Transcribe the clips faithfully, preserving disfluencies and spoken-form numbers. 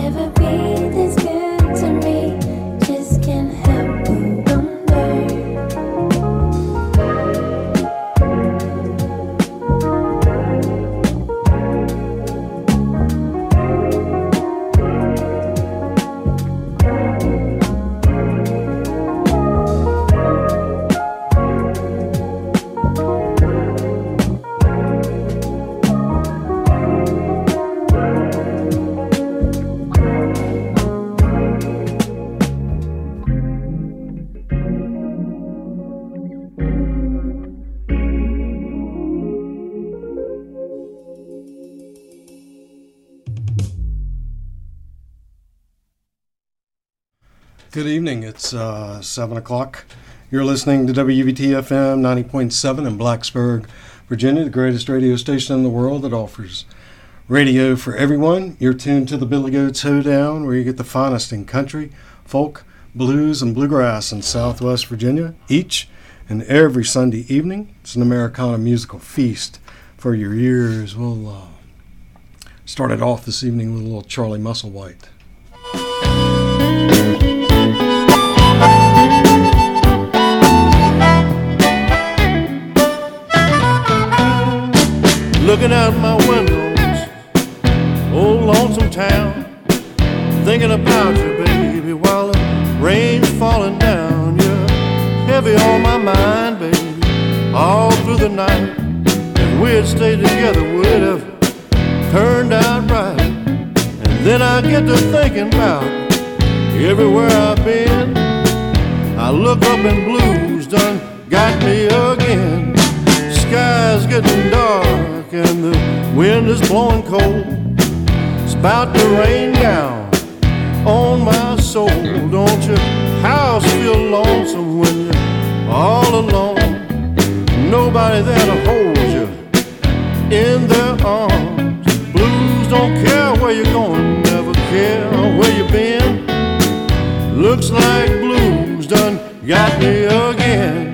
Good evening. It's uh, seven o'clock. You're listening to W V T F M ninety point seven in Blacksburg, Virginia, the greatest radio station in the world that offers radio for everyone. You're tuned to the Billy Goats Hoedown, where you get the finest in country, folk, blues, and bluegrass in Southwest Virginia each and every Sunday evening. It's an Americana musical feast for your ears. We'll uh, start it off this evening with a little Charlie Musselwhite. Looking out my windows, old lonesome town, thinking about you, baby, while the rain's falling down. You're heavy on my mind, baby, all through the night. If we had stayed together, would have turned out right. And then I get to thinking about everywhere I've been. I look up and blues done got me again. Sky's getting dark and the wind is blowing cold. It's about to rain down on my soul. Don't your house feel lonesome when you're all alone? Nobody there to hold you in their arms. Blues don't care where you're going, never care where you've been. Looks like blues done got me again.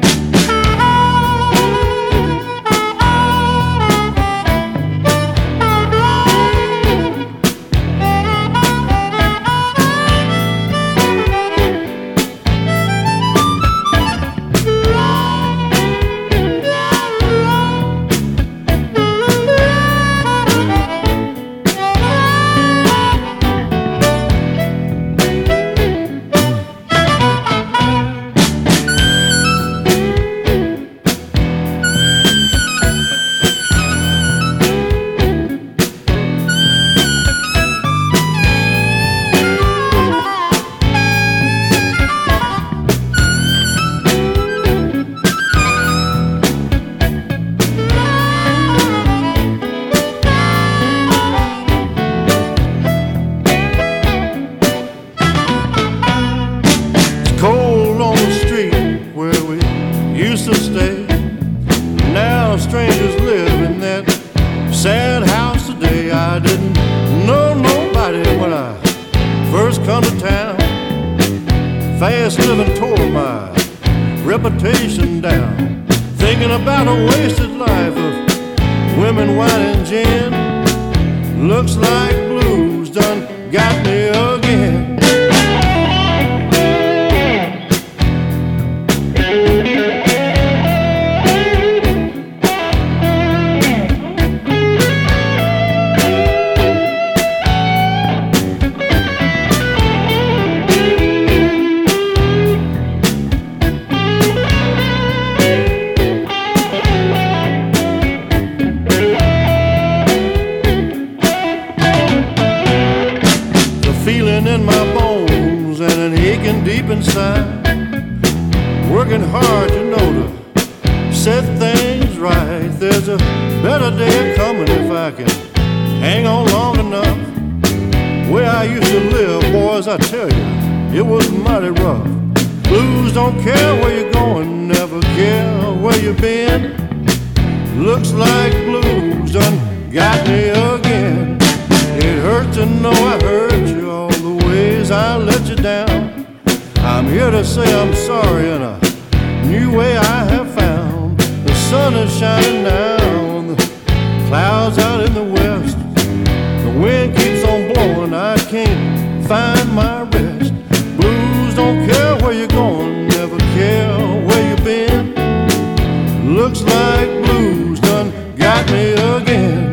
Clouds out in the west, the wind keeps on blowing, I can't find my rest. Blues don't care where you're going, never care where you've been. Looks like blues done got me again.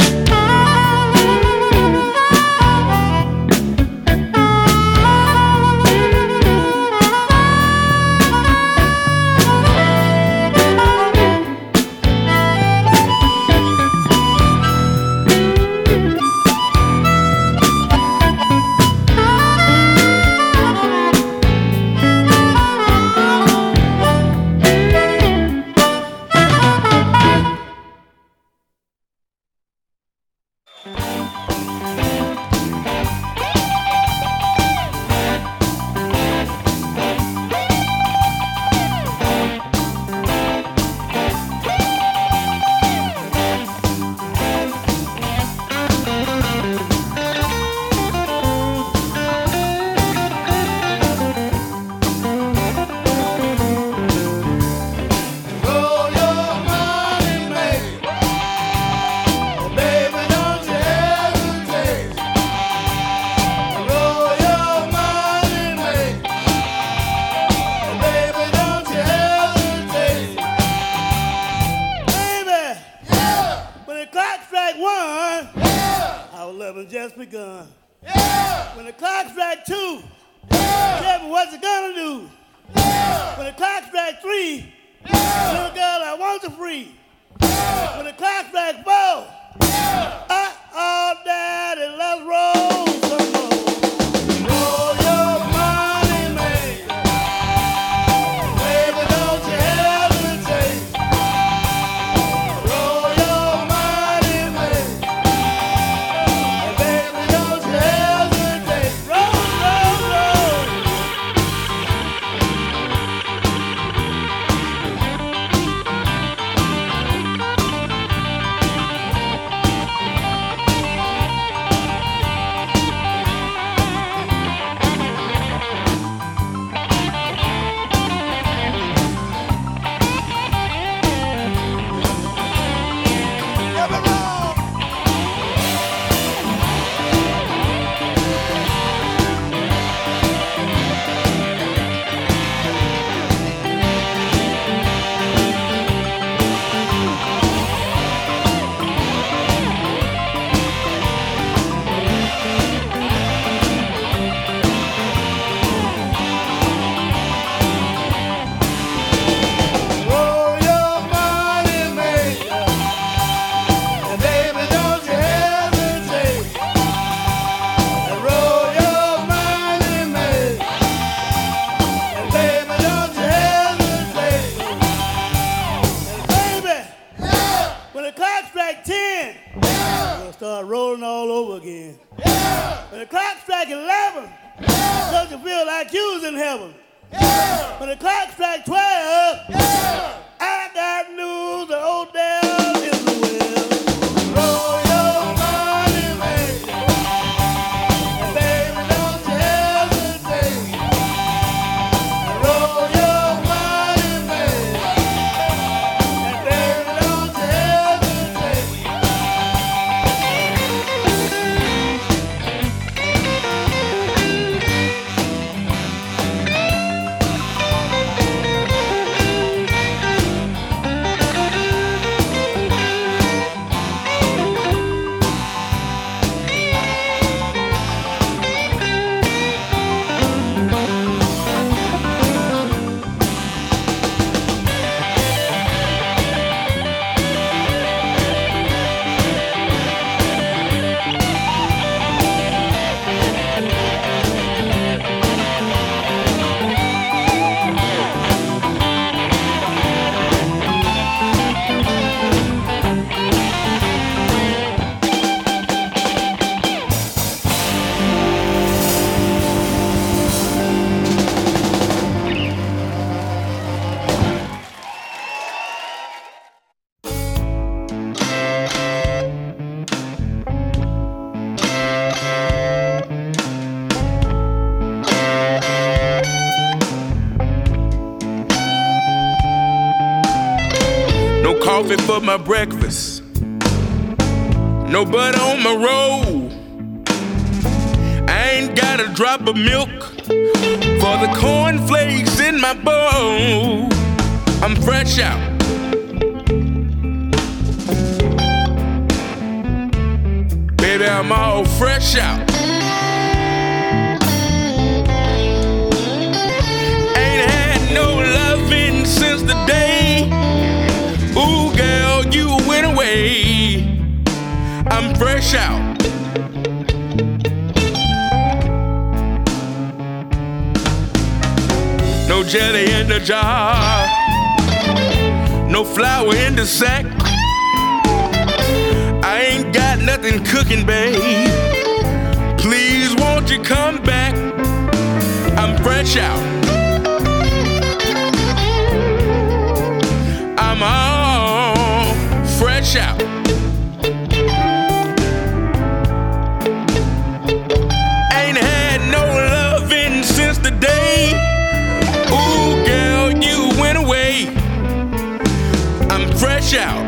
coffee for my breakfast, no butter on my roll. I ain't got a a drop of milk for the cornflakes in my bowl. I'm fresh out. Baby, I'm all fresh out. Ain't had no loving since the day, ooh, girl, you went away. I'm fresh out. No jelly in the jar, no flour in the sack. I ain't got nothing cooking, babe. Please won't you come back? I'm fresh out. I'm all fresh out. Ain't had no loving since the day, ooh, girl, you went away. I'm fresh out.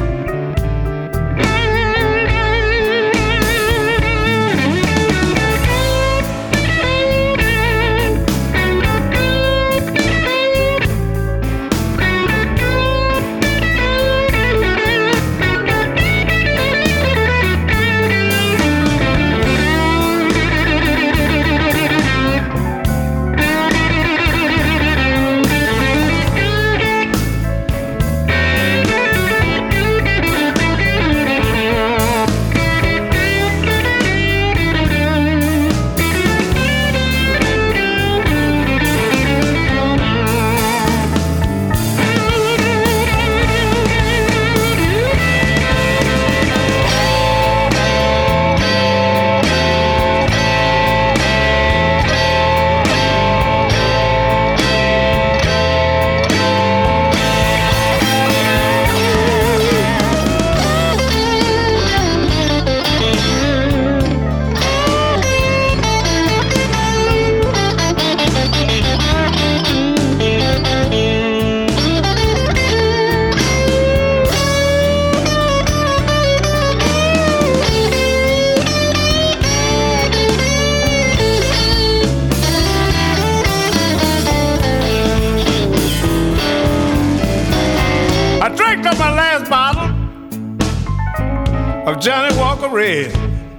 Johnny Walker Red.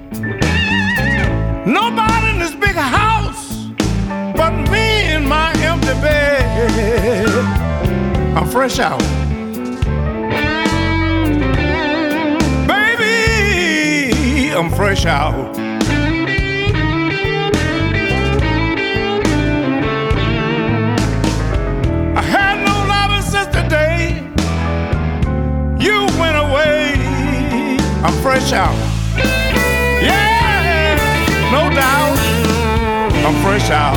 Nobody in this big house but me in my empty bed. I'm fresh out. Baby, I'm fresh out. I had no loving since the day you went away. I'm fresh out. Yeah, no doubt. I'm fresh out.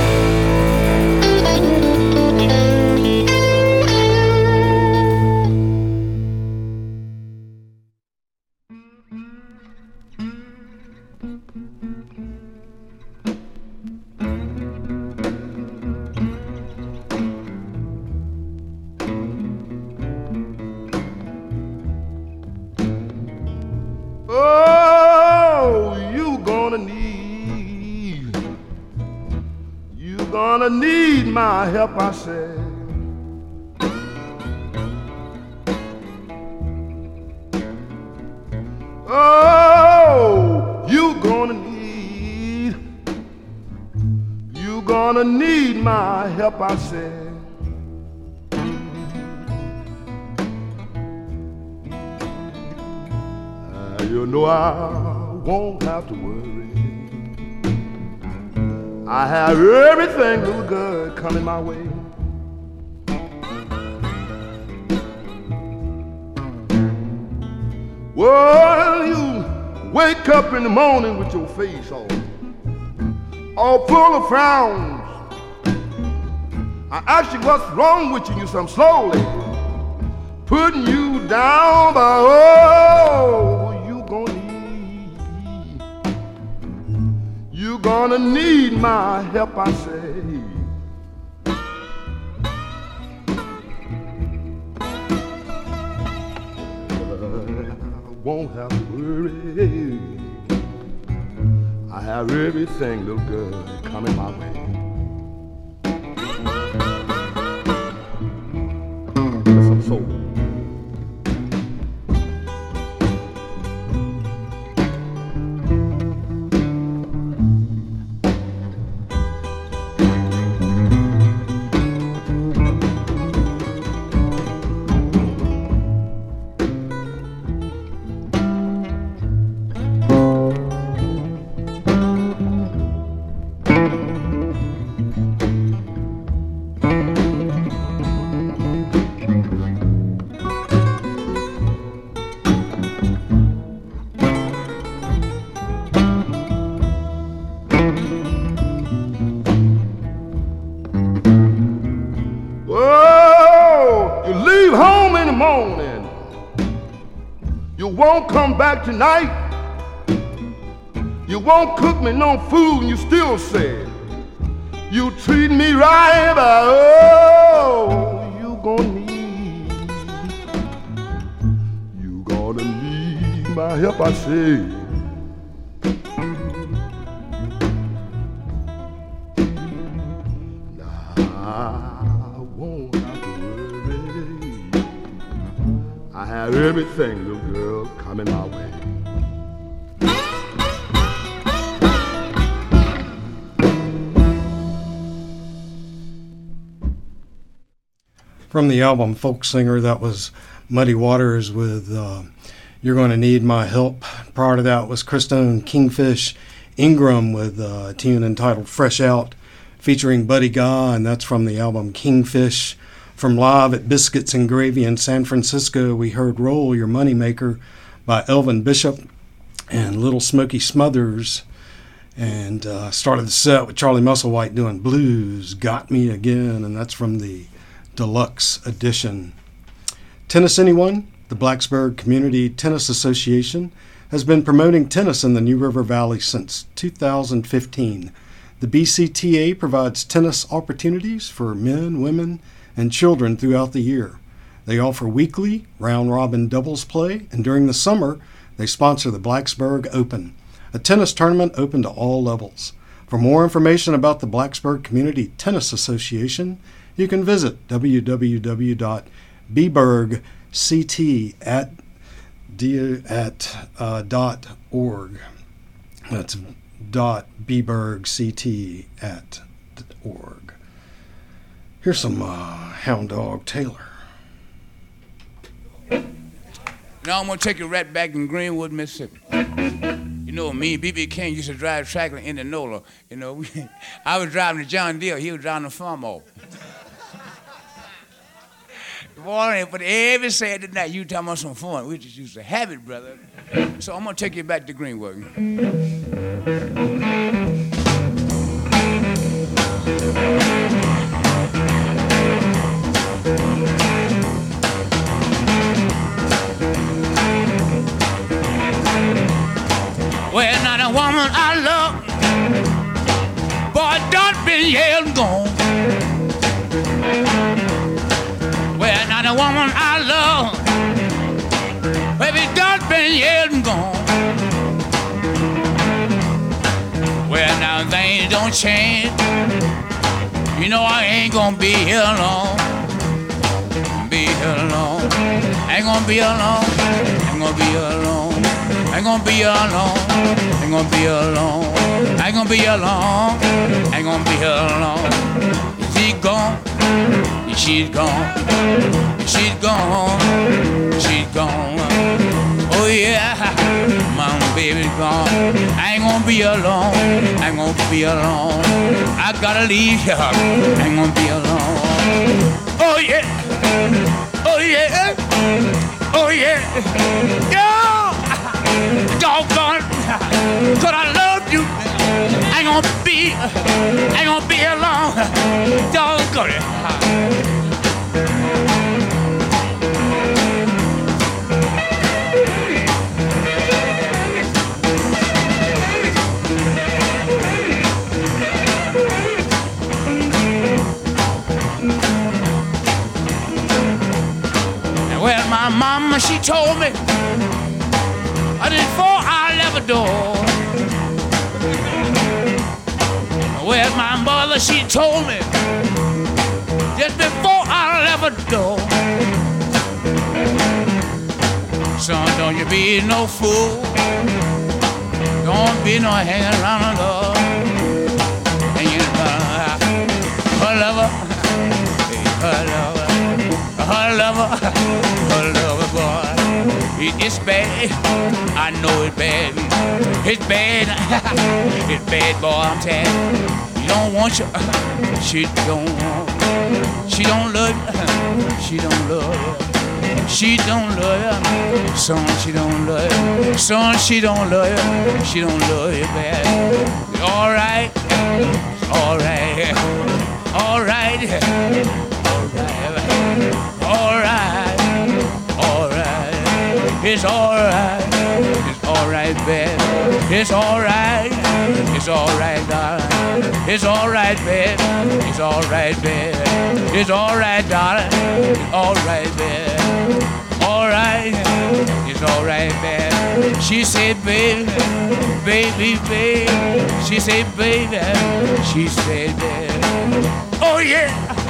Gonna need my help, I said. Oh, you gonna need, you gonna need my help, I said. Uh, you know I won't have to worry. I have everything real good coming my way. Well, you wake up in the morning with your face all, all full of frowns. I ask you what's wrong with you, you some slowly putting you down, but oh, you gonna need, you gonna need my help, I say. Won't have to worry. I I have everything, little girl, coming my way. There's some soul. Come back tonight. You won't cook me no food, and you still say you treat me right, but oh, you gonna need, you gonna need my help, I say. Now I won't have to worry. I have everything, little girl, coming my way. From the album Folk Singer, that was Muddy Waters with uh, You're Gonna Need My Help. Prior to that was Christone Kingfish Ingram with a tune entitled Fresh Out, featuring Buddy Guy, and that's from the album Kingfish. From Live at Biscuits and Gravy in San Francisco, we heard Roll Your Moneymaker by Elvin Bishop and Little Smoky Smothers, and uh, started the set with Charlie Musselwhite doing Blues Got Me Again, and that's from the Deluxe Edition. Tennis Anyone? The Blacksburg Community Tennis Association has been promoting tennis in the New River Valley since two thousand fifteen. The B C T A provides tennis opportunities for men, women, and children throughout the year. They offer weekly round-robin doubles play, and during the summer, they sponsor the Blacksburg Open, a tennis tournament open to all levels. For more information about the Blacksburg Community Tennis Association, you can visit w w w dot b berg c t at org. That's dot b berg c t at org. Here's some uh, Hound Dog Taylor. Now I'm going to take you right back in Greenwood, Mississippi. You know, me and B B King used to drive tractor in the Nola. You know, we, I was driving the John Deere, he was driving the Farmall. Boy, but every Saturday night, you talking about some fun. We just used to have it, brother. So I'm going to take you back to Greenwood. Well, not a woman I love, boy, done been yelled gone. Well, not a woman I love, baby, done been yelled gone. Well, now things don't change. You know I ain't gonna be here long. Be here long. Ain't gonna be alone. Ain't gonna be alone. Ain't gonna be alone. Ain't gonna be alone. Ain't gonna be alone. Ain't gonna be alone. She's gone. She's gone. She's gone. She's gone. Oh yeah, my baby's gone. I ain't gonna be alone. I ain't gonna be alone. I gotta leave here. I ain't gonna be alone. Oh yeah. Oh yeah. Oh yeah. Yeah. Doggone it. Cause I love you. I ain't gonna be. I ain't gonna be alone. Doggone it. Well, my mama, she told me, before I left the door, Well, my mother, she told me just before I left her door, son, don't you be no fool. Don't be no hanging around the door. Hanging around her lover, her lover, her lover, her lover, boy. It- It's bad, I know it's bad. It's bad, it's bad, boy, I'm telling you. You don't want you, she don't want. She don't love you, she don't love you. She don't love you, son, she don't love you. Son, she don't love you, she don't love you bad. All right, all right, all right, all right, all right, all right. It's all right, it's all right, babe. It's all right, it's all right, darling. It's all right, babe. It's all right, babe. It's all right, darling. It's all right, babe. All right, it's all right, babe. She said, baby, baby, baby. She said, baby. She said, baby. Oh yeah,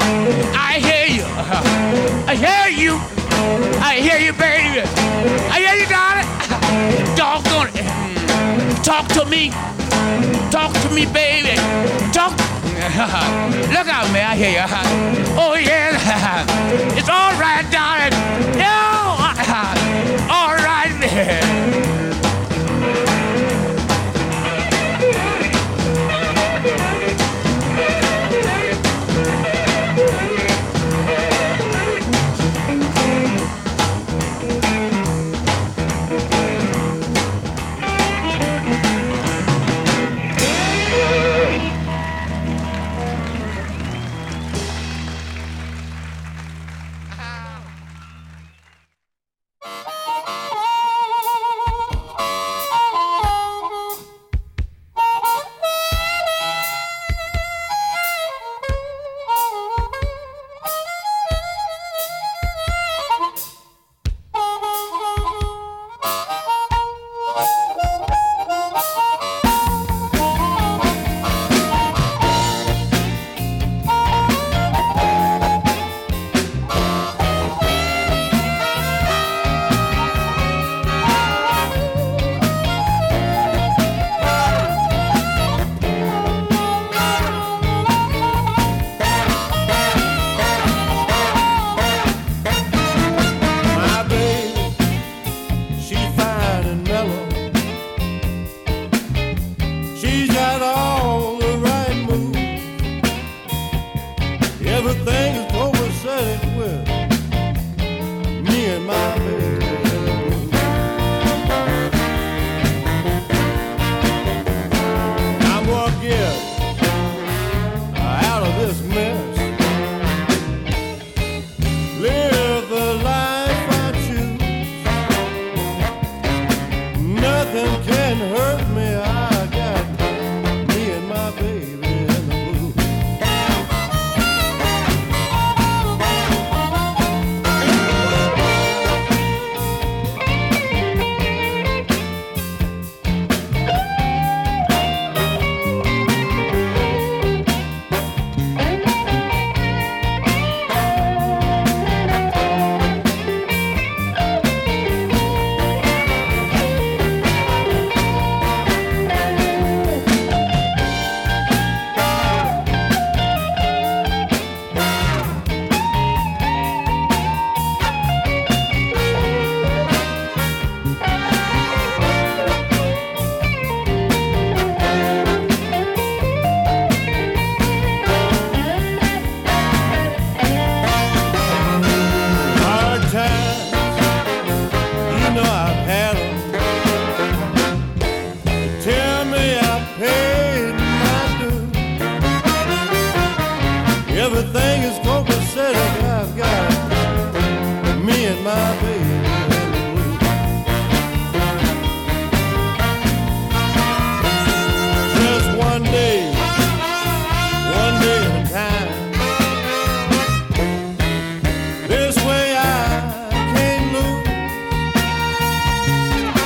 I hear you. I hear you. I hear you, baby. I hear you, darling. Doggone it. Talk to me. Talk to me, baby. Talk. Look out, man. I hear you. Oh, yeah. It's all right, darling. No. All right, man.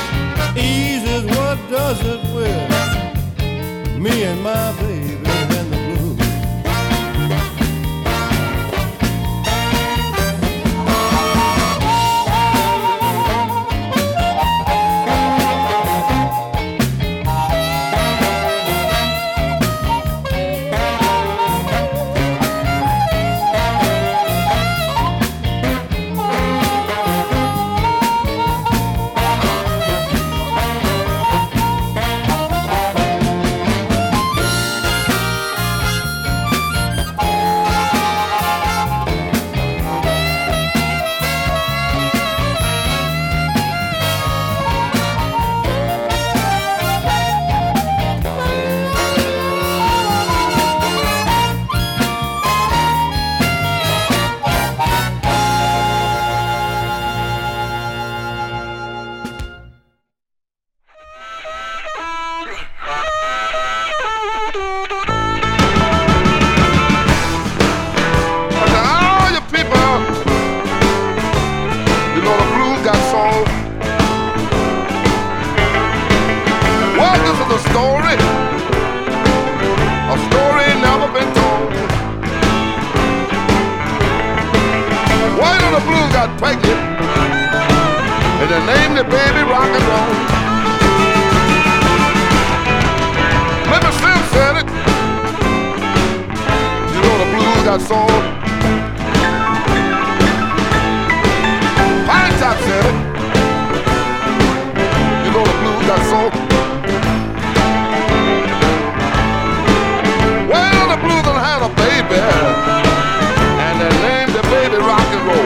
does it with me and my baby. And got soul. Pine Top said it. You know the blues got soul. Well, the blues done had a baby, and they named the baby rock and roll.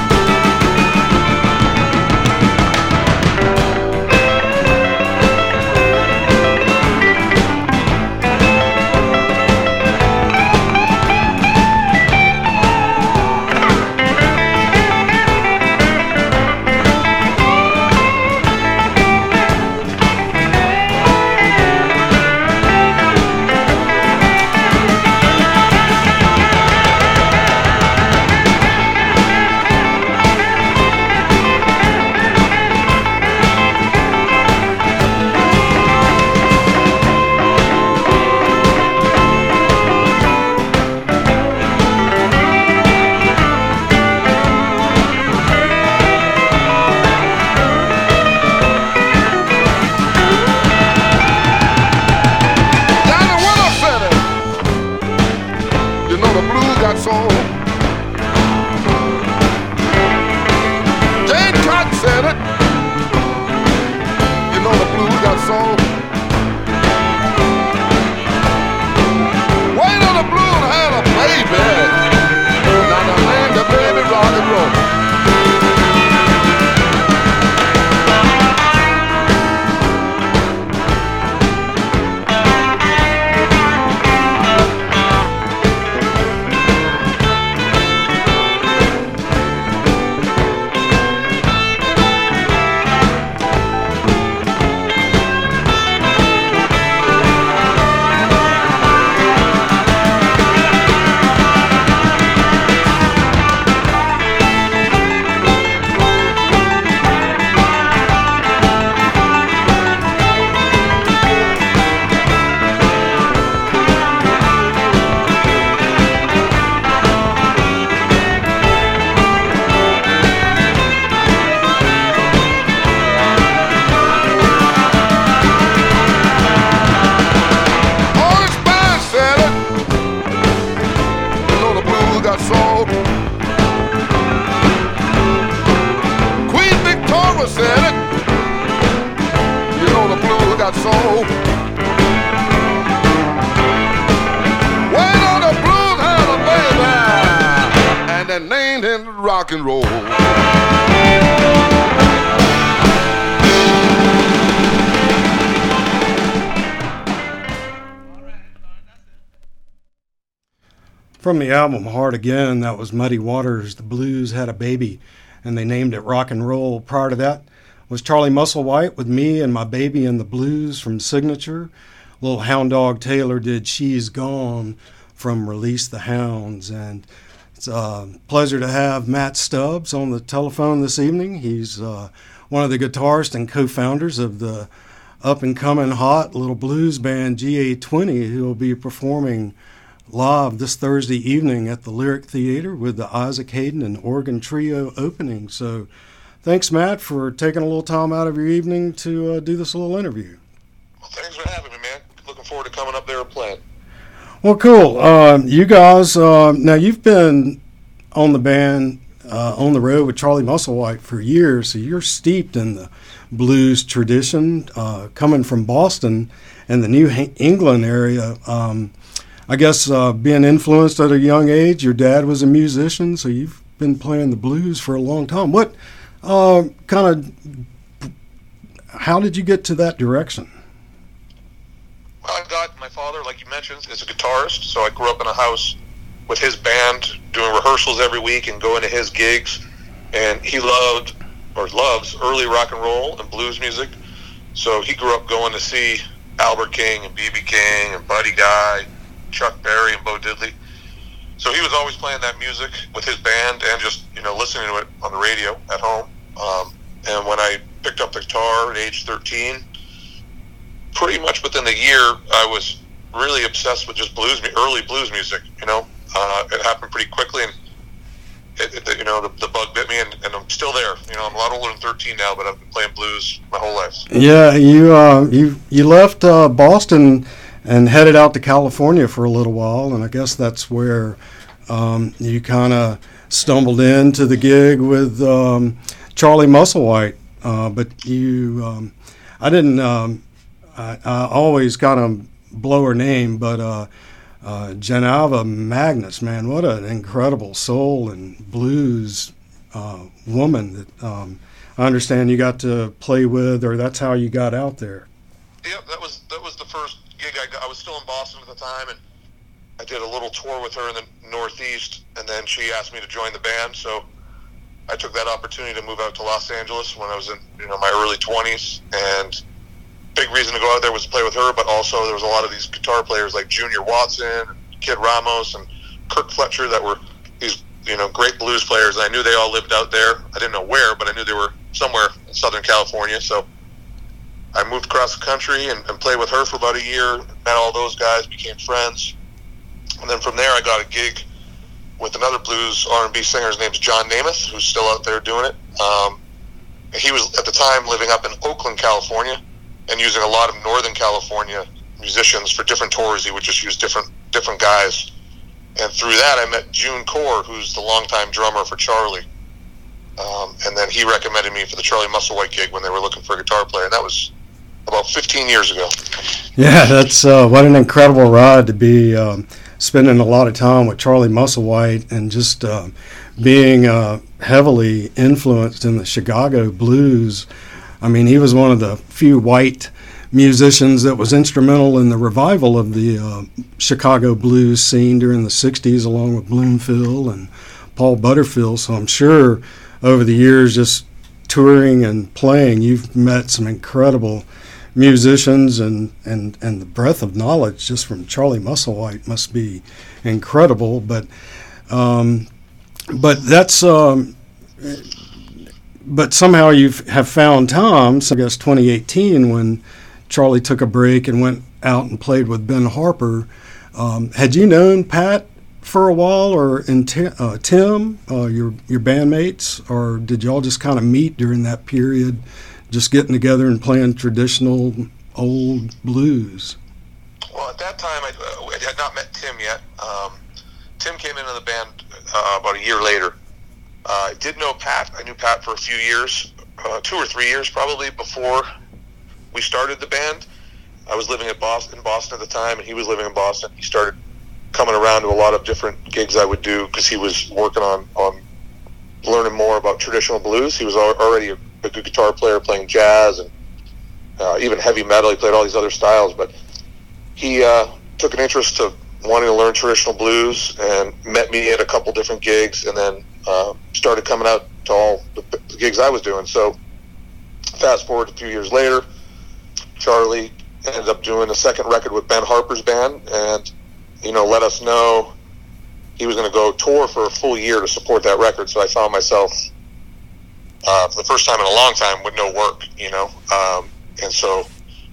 Rock and roll. From the album Hard Again, that was Muddy Waters, The Blues Had a Baby, and they named it Rock and Roll. Prior to that was Charlie Musselwhite with Me and My Baby and the Blues from Signature. Little Hound Dog Taylor did She's Gone from Release the Hounds. And it's a pleasure to have Matt Stubbs on the telephone this evening. He's uh, one of the guitarists and co-founders of the up-and-coming hot little blues band G A twenty, who will be performing live this Thursday evening at the Lyric Theater with the Isaac Hayden and Organ Trio opening. So thanks, Matt, for taking a little time out of your evening to uh, do this little interview. Well, thanks for having me, man. Looking forward to coming up there and playing. Well, cool. Uh, you guys, uh, now you've been on the band, uh, on the road with Charlie Musselwhite for years, so you're steeped in the blues tradition, uh, coming from Boston and the New England area. Um, I guess uh, being influenced at a young age, your dad was a musician, so you've been playing the blues for a long time. What uh, kind of, how did you get to that direction? Well, I got my father, like you mentioned, is a guitarist, so I grew up in a house with his band, doing rehearsals every week and going to his gigs. And he loved, or loves, early rock and roll and blues music. So he grew up going to see Albert King and B B King and Buddy Guy, Chuck Berry and Bo Diddley. So he was always playing that music with his band and just, you know, listening to it on the radio at home. Um, and when I picked up the guitar at age thirteen, pretty much within a year, I was really obsessed with just blues, early blues music. You know, uh, it happened pretty quickly, and it, it, you know, the, the bug bit me, and, and I'm still there. You know, I'm a lot older than thirteen now, but I've been playing blues my whole life. Yeah, you uh, you you left uh, Boston and headed out to California for a little while, and I guess that's where um, you kind of stumbled into the gig with um, Charlie Musselwhite, uh, but you, um, I didn't, um, I, I always kind of blow her name, but uh, uh, Geneva Magnus, man, what an incredible soul and blues uh, woman that um, I understand you got to play with, or that's how you got out there. Yep, that was that was the first gig I got. I was still in Boston at the time, and I did a little tour with her in the Northeast, and then she asked me to join the band, so I took that opportunity to move out to Los Angeles when I was in, you know, my early twenties, and big reason to go out there was to play with her, but also there was a lot of these guitar players like Junior Watson, Kid Ramos, and Kirk Fletcher that were these, you know, great blues players, and I knew they all lived out there. I didn't know where, but I knew they were somewhere in Southern California, so I moved across the country and, and played with her for about a year, met all those guys, became friends, and then from there I got a gig with another blues R and B singer. His name's John Namath, who's still out there doing it. Um, he was, at the time, living up in Oakland, California, and using a lot of Northern California musicians for different tours. He would just use different different guys. And through that, I met June Core, who's the longtime drummer for Charlie. Um, and then he recommended me for the Charlie Musselwhite gig when they were looking for a guitar player. And that was about fifteen years ago. Yeah, that's uh, what an incredible ride to be um, spending a lot of time with Charlie Musselwhite and just uh, being uh, heavily influenced in the Chicago blues. I mean, he was one of the few white musicians that was instrumental in the revival of the uh, Chicago blues scene during the sixties, along with Bloomfield and Paul Butterfield. So I'm sure over the years, just touring and playing, you've met some incredible musicians, and, and, and the breadth of knowledge just from Charlie Musselwhite must be incredible. But um, but that's um, but somehow you have found time. So I guess twenty eighteen, when Charlie took a break and went out and played with Ben Harper. Um, had you known Pat for a while, or in t- uh, Tim, uh, your your bandmates, or did y'all just kind of meet during that period, just getting together and playing traditional old blues? Well, at that time, I, uh, I had not met Tim yet. Um, Tim came into the band uh, about a year later. Uh, I did know Pat. I knew Pat for a few years, uh, two or three years probably, before we started the band. I was living at Boston, in Boston at the time, and he was living in Boston. He started coming around to a lot of different gigs I would do because he was working on, on learning more about traditional blues. He was already a, a good guitar player, playing jazz and uh, even heavy metal. He played all these other styles, but he uh, took an interest to wanting to learn traditional blues and met me at a couple different gigs, and then uh, started coming out to all the, the gigs I was doing. So fast forward a few years later, Charlie ended up doing a second record with Ben Harper's band, and you know, let us know he was going to go tour for a full year to support that record. So I found myself uh, for the first time in a long time with no work, you know, um, and so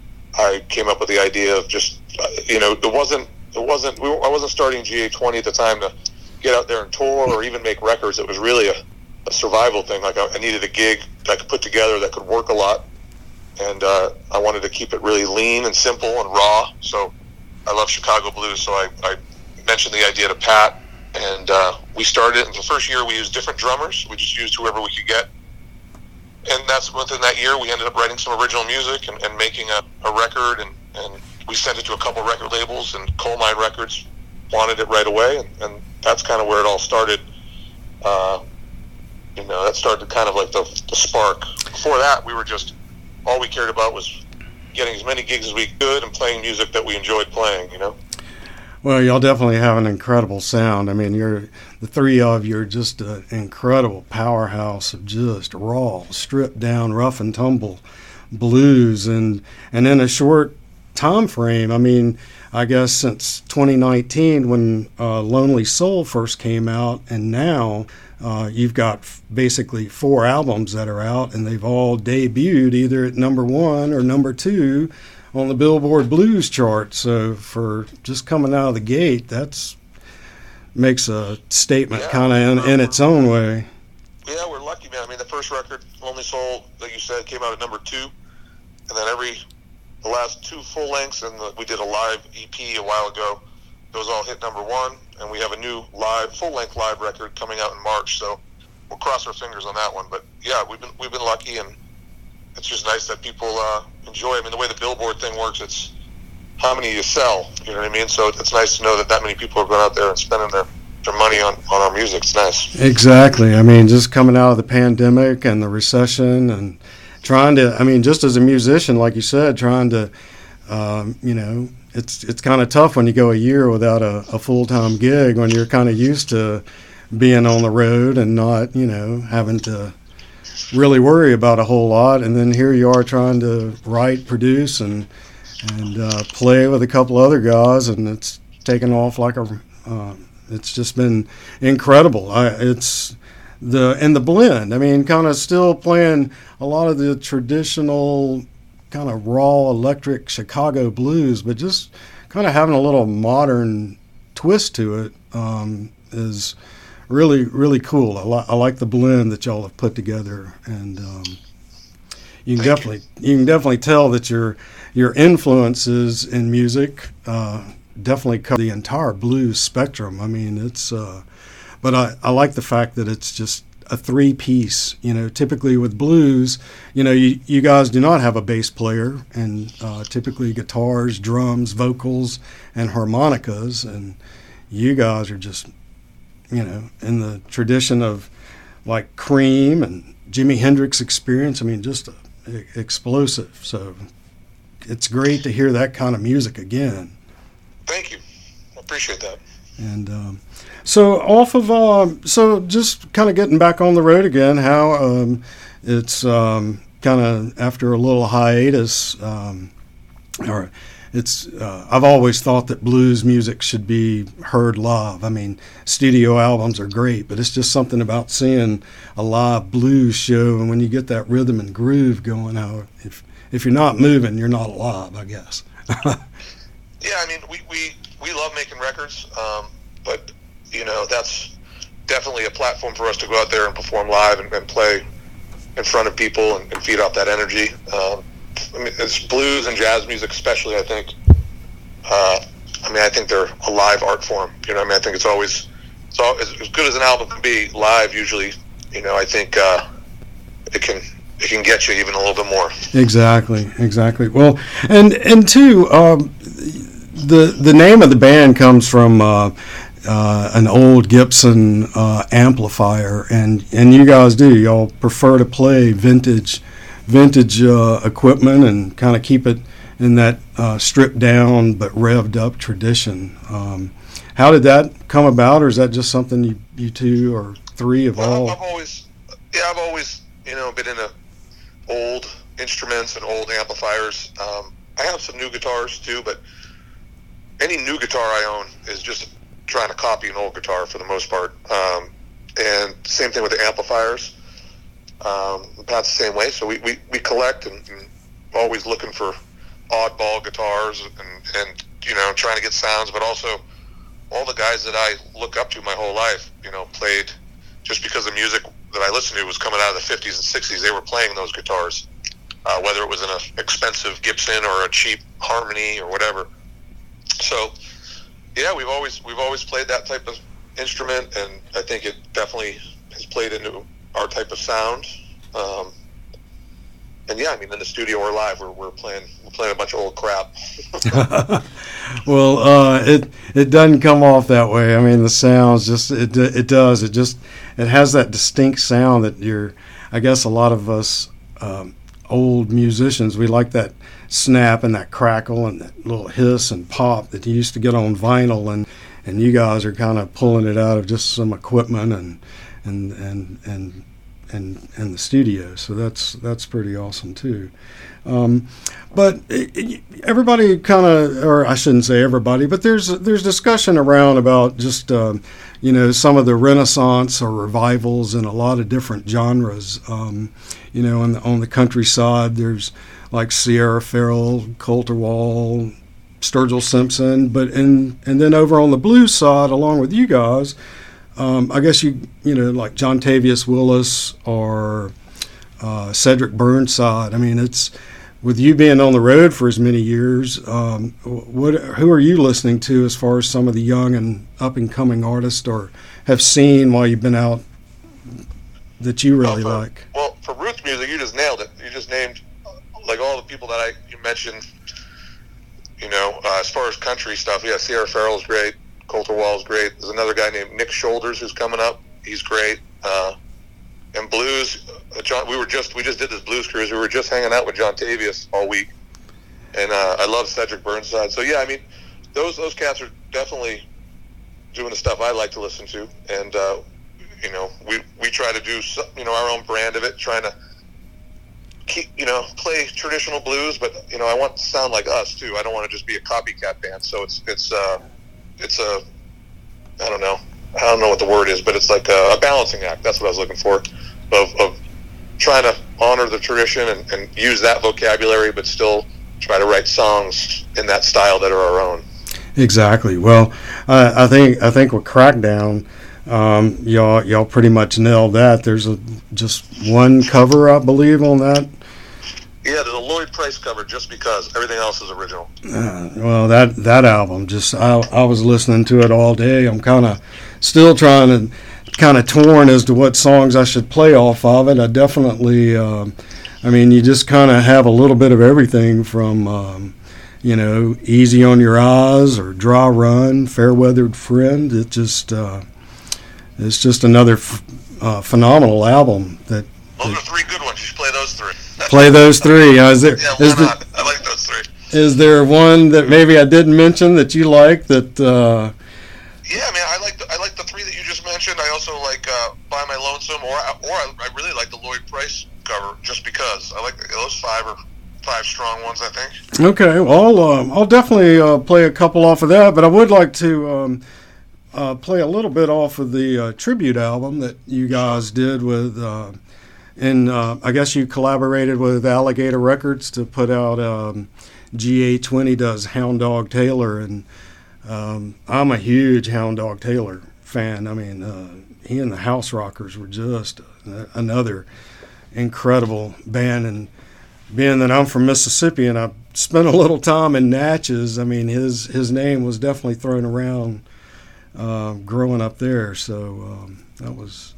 I came up with the idea of just, uh, you know, it wasn't, it wasn't, we were, I wasn't starting G A twenty at the time to get out there and tour or even make records. It was really a, a survival thing. Like I, I needed a gig that I could put together that could work a lot, and uh, I wanted to keep it really lean and simple and raw. So I love Chicago blues, so I, I mentioned the idea to Pat, and uh, we started it. In the first year, we used different drummers. We just used whoever we could get. And that's within that year, we ended up writing some original music and, and making a, a record, and, and we sent it to a couple record labels, and Coal Mine Records wanted it right away, and, and that's kind of where it all started. Uh, you know, that started kind of like the, the spark. Before that, we were just, all we cared about was getting as many gigs as we could and playing music that we enjoyed playing, you know? Well, y'all definitely have an incredible sound. I mean, you're the three of you are just an incredible powerhouse of just raw, stripped down, rough and tumble blues, and and in a short time frame. I mean, I guess since twenty nineteen, when uh, Lonely Soul first came out, and now uh, you've got f- basically four albums that are out, and they've all debuted either at number one or number two on the Billboard Blues chart. So for just coming out of the gate, that's makes a statement yeah, kind of in, in its own way. Yeah, we're lucky, man. I mean, the first record, Lonely Soul, like you said, came out at number two, and then every the last two full lengths, and the, we did a live E P a while ago. those all hit number one, and we have a new live, full-length live record coming out in March. So we'll cross our fingers on that one. But yeah, we've been we've been lucky, and it's just nice that people uh, enjoy. I mean, the way the Billboard thing works, it's how many you sell. You know what I mean? So it's nice to know that that many people are going out there and spending their, their money on, on our music. It's nice. Exactly. I mean, just coming out of the pandemic and the recession and trying to, I mean, just as a musician, like you said, trying to, um, you know, it's it's kind of tough when you go a year without a, a full-time gig when you're kind of used to being on the road and not, you know, having to really worry about a whole lot. And then here you are trying to write, produce, and and uh, play with a couple other guys, and it's taken off like a, uh, it's just been incredible. I, it's the, and the blend, I mean, kind of still playing a lot of the traditional kind of raw electric Chicago blues, but just kind of having a little modern twist to it um, is really, really cool. I, li- I like the blend that y'all have put together, and um, you can Thank definitely you. you can definitely tell that your your influences in music uh, definitely cover the entire blues spectrum. I mean, it's uh, but I, I like the fact that it's just a three piece. You know, typically with blues, you know, you, you guys do not have a bass player, and uh, typically guitars, drums, vocals, and harmonicas, and you guys are just, you know, in the tradition of like Cream and Jimi Hendrix Experience. I mean, just a, a, explosive. So it's great to hear that kind of music again. Thank you. I appreciate that. And um, so off of, um, so just kind of getting back on the road again, how um, it's um, kind of after a little hiatus, um, or it's, uh, I've always thought that blues music should be heard live. I mean, studio albums are great, but it's just something about seeing a live blues show, and when you get that rhythm and groove going, how if if you're not moving, you're not alive, I guess. Yeah, I mean, we, we, we love making records, um, but, you know, that's definitely a platform for us to go out there and perform live and, and play in front of people and, and feed off that energy. Um, I mean, it's blues and jazz music especially, I think. Uh, I mean, I think they're a live art form. You know what I mean? I think it's always, it's all, as, as good as an album can be, live usually, you know, I think uh, it can it can get you even a little bit more. Exactly, exactly. Well, and and two, um, the the name of the band comes from uh, uh, an old Gibson uh, amplifier, and and you guys do, y'all prefer to play vintage vintage uh, equipment and kind of keep it in that uh, stripped down but revved up tradition. Um, how did that come about, or is that just something you, you two or three have well, all? I've always, yeah, I've always, you know, been into old instruments and old amplifiers. Um, I have some new guitars too, but any new guitar I own is just trying to copy an old guitar for the most part. Um, and same thing with the amplifiers. Um, Pat's the same way. So we, we, we collect and, and always looking for oddball guitars and, and, you know, trying to get sounds, but also all the guys that I look up to my whole life, you know, played just because the music that I listened to was coming out of the fifties and sixties. They were playing those guitars, uh, whether it was in an expensive Gibson or a cheap Harmony or whatever. So, yeah, we've always we've always played that type of instrument, and I think it definitely has played into our type of sound. Um, and yeah, I mean, in the studio or live, we're we're playing we're playing a bunch of old crap. Well, uh, it it doesn't come off that way. I mean, the sounds just it it does. It just it has that distinct sound that you're. I guess a lot of us um, old musicians, we like that snap and that crackle and that little hiss and pop that you used to get on vinyl, and and you guys are kind of pulling it out of just some equipment and and and and and and the studio. So that's that's pretty awesome too. Um, but it, it, everybody kind of, or I shouldn't say everybody, but there's there's discussion around about just um, you know, some of the Renaissance or revivals in a lot of different genres. Um, you know, on the, on the countryside, there's like Sierra Farrell, Colter Wall, Sturgill Simpson, but in and then over on the blues side, along with you guys, um, I guess you you know like John Tavius Willis or uh, Cedric Burnside. I mean, it's with you being on the road for as many years, um, what who are you listening to as far as some of the young and up and coming artists or have seen while you've been out that you really well, for, like? Well, for roots music, you just nailed it. You just named like all the people that I you mentioned. You know, uh, as far as country stuff, yeah, Sierra Farrell's great. Colter Wall's great. There's another guy named Nick Shoulders who's coming up. He's great. Uh, and blues, uh, John. We were just we just did this blues cruise. We were just hanging out with John Tavius all week, and uh, I love Cedric Burnside. So yeah, I mean, those those cats are definitely doing the stuff I like to listen to, and uh, you know, we we try to do some, you know our own brand of it, trying to keep you know play traditional blues, but you know I want to sound like us too. I don't want to just be a copycat band. So it's it's uh, it's a I don't know. I don't know what the word is, but it's like a, a balancing act. That's what I was looking for, of, of trying to honor the tradition and, and use that vocabulary, but still try to write songs in that style that are our own. Exactly. Well, uh, I think I think with Crackdown, um, y'all y'all pretty much nailed that. There's a just one cover, I believe, on that. Yeah, there's a Lloyd Price cover, Just Because. Everything else is original. Uh, well, that that album, just I I was listening to it all day. I'm kind of still trying to kind of torn as to what songs I should play off of it. I definitely, um, I mean, you just kind of have a little bit of everything from, um, you know, Easy on Your Eyes or Dry Run, Fair Weathered Friend. It just, uh, it's just another f- uh, phenomenal album. That those that, are three good ones. You should play those three. Play those three. Uh, is there, yeah, why is not? the, I like those three. Is there one that maybe I didn't mention that you like that? Uh, Yeah, I mean, I like the, I like the three that you just mentioned. I also like uh, By My Lonesome, or or I, I really like the Lloyd Price cover, Just Because. I like those five or five strong ones, I think. Okay, well, I'll, uh, I'll definitely uh, play a couple off of that, but I would like to um, uh, play a little bit off of the uh, tribute album that you guys did with, uh, and uh, I guess you collaborated with Alligator Records to put out um, G A twenty does Hound Dog Taylor, and Um, I'm a huge Hound Dog Taylor fan. I mean, uh, he and the House Rockers were just another incredible band. And being that I'm from Mississippi and I spent a little time in Natchez, I mean, his his name was definitely thrown around uh, growing up there. So um, that was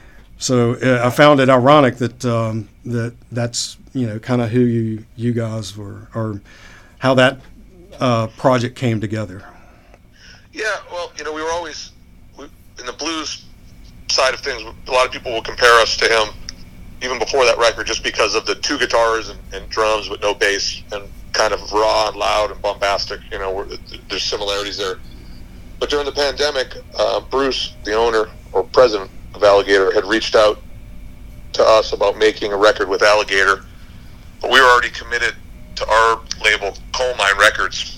so uh, I found it ironic that um, that that's you know kind of who you you guys were, or how that uh, project came together. Yeah, well, you know, we were always, we, in the blues side of things, a lot of people will compare us to him even before that record just because of the two guitars and, and drums with no bass and kind of raw and loud and bombastic. You know, we're, there's similarities there. But during the pandemic, uh, Bruce, the owner or president of Alligator, had reached out to us about making a record with Alligator. But we were already committed to our label, Coal Mine Records.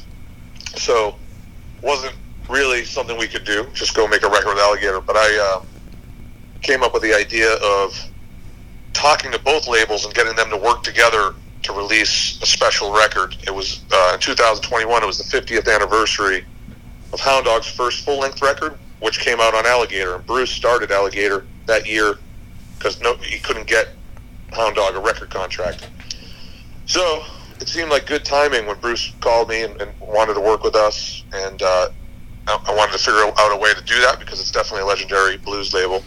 So it wasn't really something we could do, just go make a record with Alligator. But I uh, came up with the idea of talking to both labels and getting them to work together to release a special record. It was uh, in two thousand twenty-one, it was the fiftieth anniversary of Hound Dog's first full-length record, which came out on Alligator. And Bruce started Alligator that year because no, he couldn't get Hound Dog a record contract. So it seemed like good timing when Bruce called me and, and wanted to work with us, and uh, I wanted to figure out a way to do that because it's definitely a legendary blues label.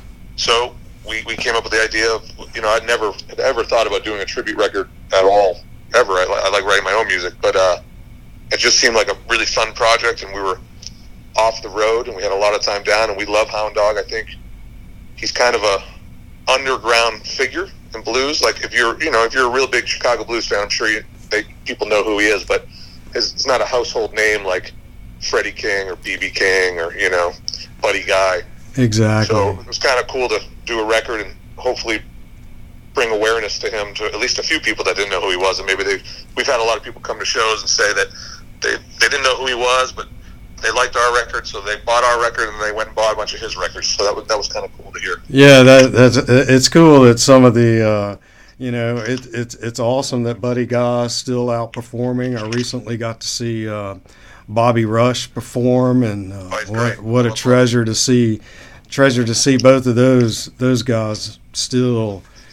So we, we came up with the idea of, you know, I'd never had ever thought about doing a tribute record at all, ever. I, I like writing my own music, but uh, it just seemed like a really fun project, and we were off the road, and we had a lot of time down, and we love Hound Dog. I think he's kind of a underground figure in blues. Like if you're, you know, if you're a real big Chicago blues fan, I'm sure you, they, people know who he is, but his, it's not a household name like Freddie King or B B King or, you know, Buddy Guy. Exactly. So it was kind of cool to do a record and hopefully bring awareness to him to at least a few people that didn't know who he was. And maybe they we've had a lot of people come to shows and say that they they didn't know who he was, but they liked our record, so they bought our record and they went and bought a bunch of his records. So that was that was kind of cool to hear. Yeah, that that's it's cool that some of the uh, you know it, it's it's awesome that Buddy Guy's still out performing. I recently got to see uh, Bobby Rush perform, and uh, oh, what what a treasure to see treasure to see both of those those guys still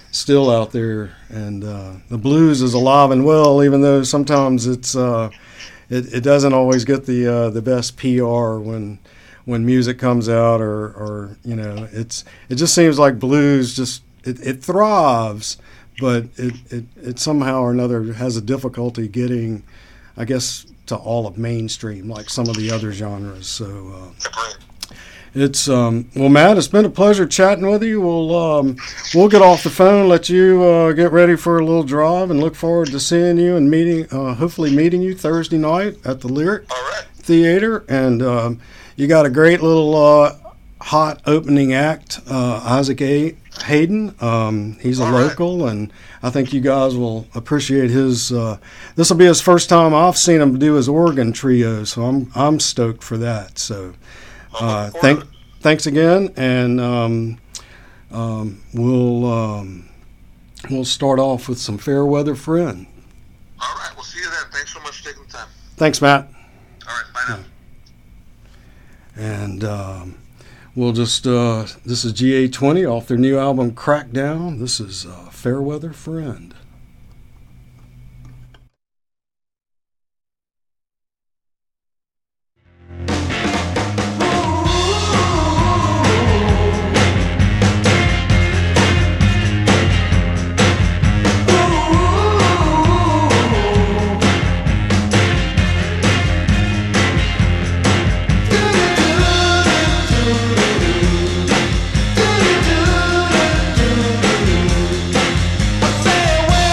still out there, and uh, the blues is alive and well, even though sometimes it's uh, it, it doesn't always get the uh, the best P R when when music comes out, or, or you know, it's it just seems like blues just it, it thrives, but it, it it somehow or another has a difficulty getting, I guess, to all of mainstream like some of the other genres. So. Uh, It's um, well, Matt. It's been a pleasure chatting with you. We'll um, we'll get off the phone, let you uh, get ready for a little drive, and look forward to seeing you and meeting, uh, hopefully meeting you Thursday night at the Lyric All right. Theater. And um, you got a great little uh, hot opening act, uh, Isaac A. Hayden. Um, he's a All local, right. And I think you guys will appreciate his. Uh, this will be his first time I've seen him do his organ trio, so I'm I'm stoked for that. So. Uh, thank, thanks again, and um, um, we'll um, we'll start off with some Fairweather Friend. All right, we'll see you then. Thanks so much for taking the time. Thanks, Matt. All right, bye now. And um, we'll just uh, this is G A twenty off their new album Crackdown. This is uh, Fairweather Friend. Say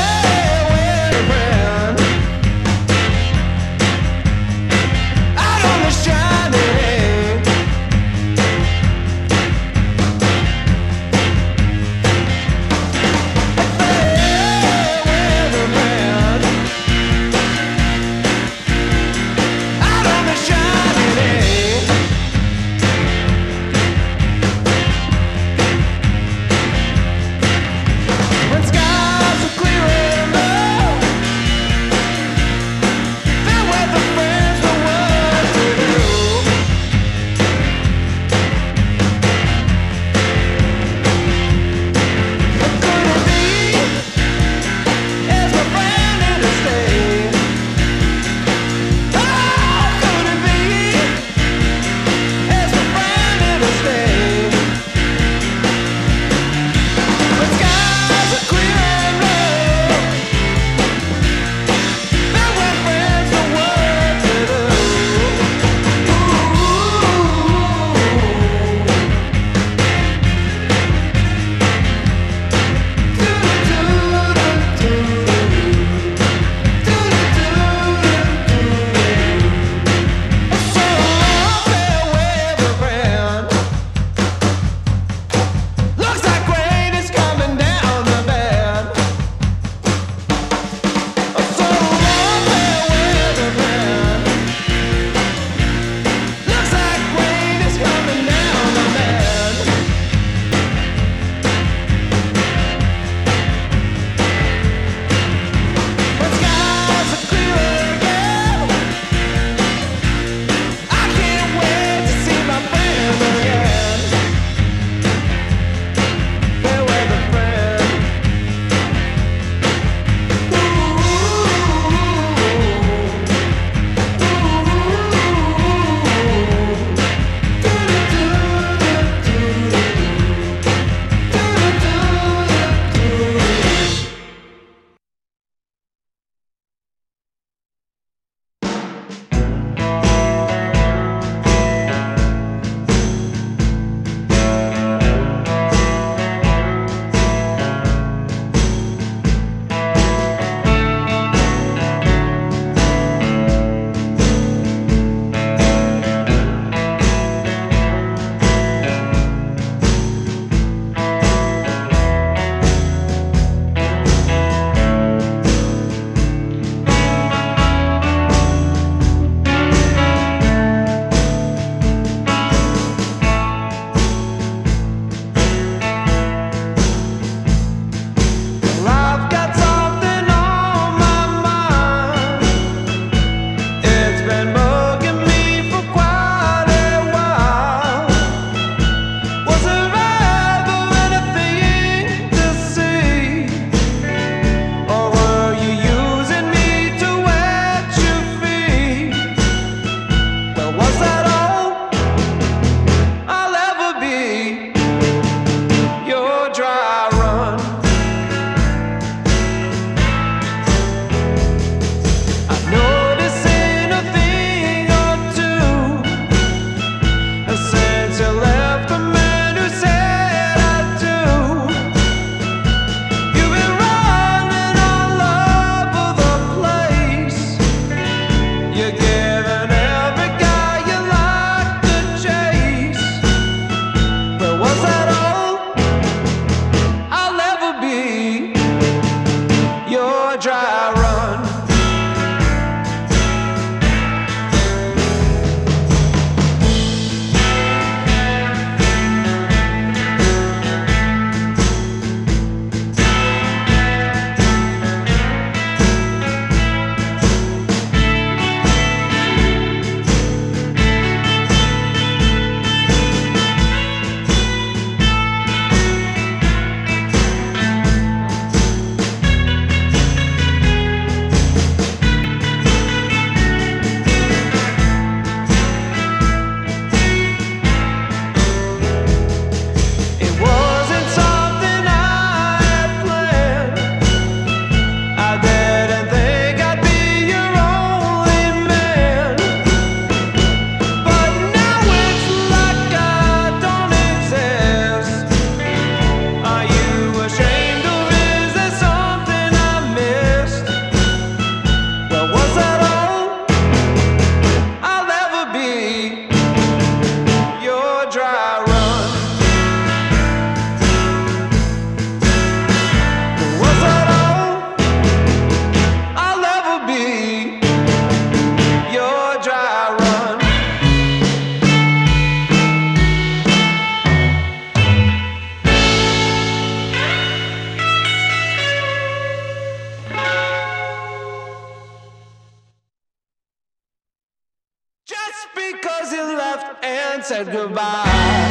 said goodbye.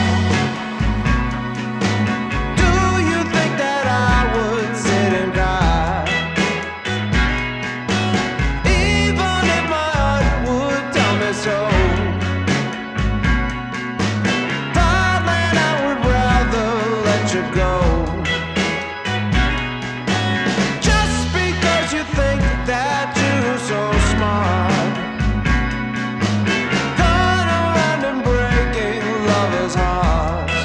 Do you think that I would sit and cry? Even if my heart would tell me so. Darling, I would rather let you go. Just because you think that you're so smart. Gone around and breaking lovers' hearts.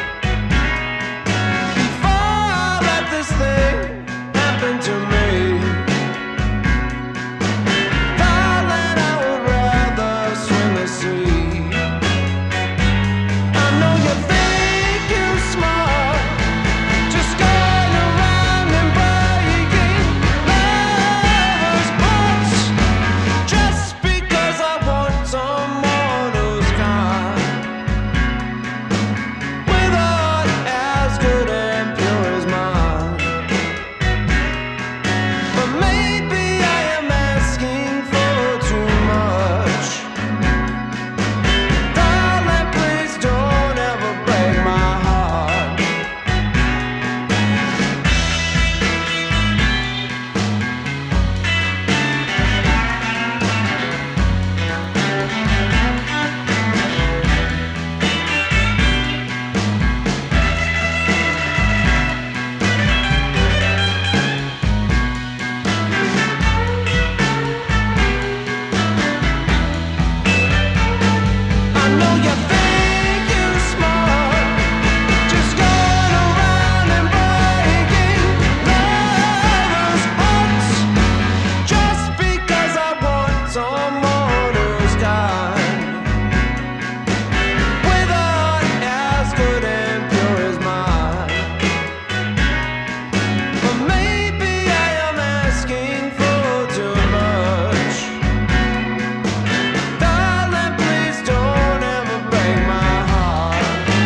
Before I let this thing happen to me, darling, I would rather swim the sea. I know you think you're smart, just going around and breaking lovers' hearts. Just because I want someone who's kind, with a heart as good and pure as mine. But maybe I am asking for too much. Darling, please don't ever break my heart. I know you think you're smart, just going around and breaking lovers' hearts. Just because I want someone who's kind, with a heart as good and pure as mine. But maybe I am asking for too much. Darling, please don't ever break my heart.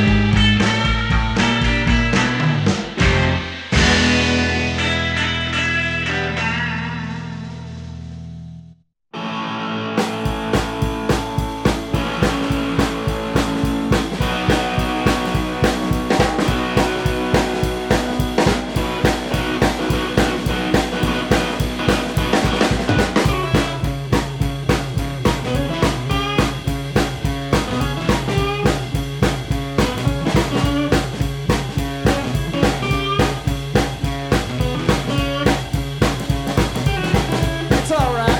It's all right.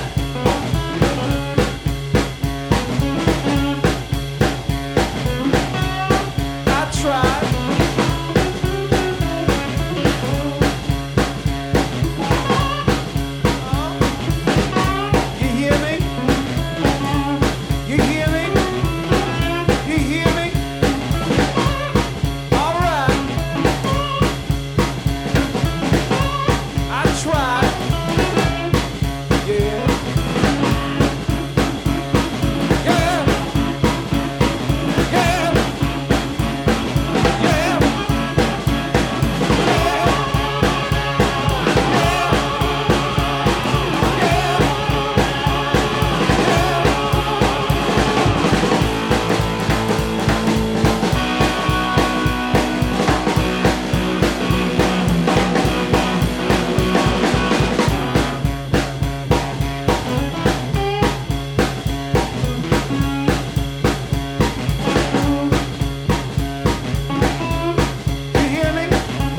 I tried. You hear me? You hear me? You hear me? All right. I tried. Yeah. Yeah. Yeah. Yeah. You hear me?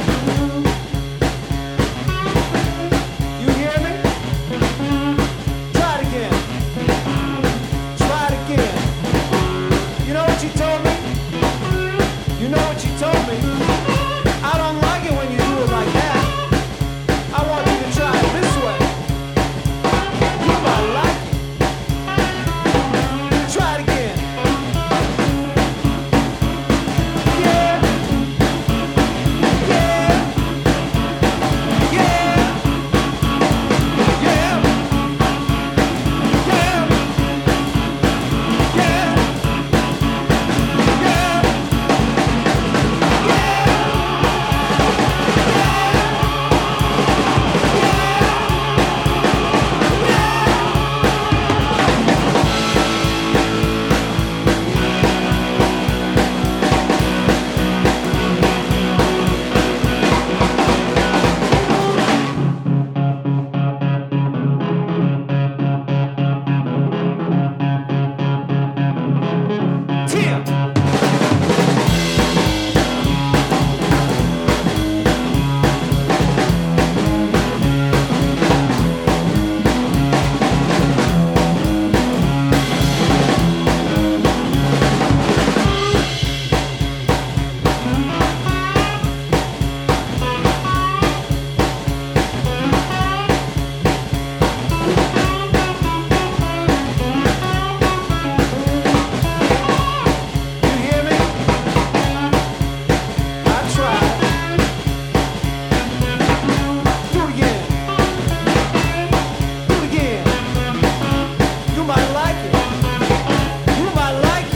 You hear me? Try it again. Try it again. You know what you told me? You know what you told me?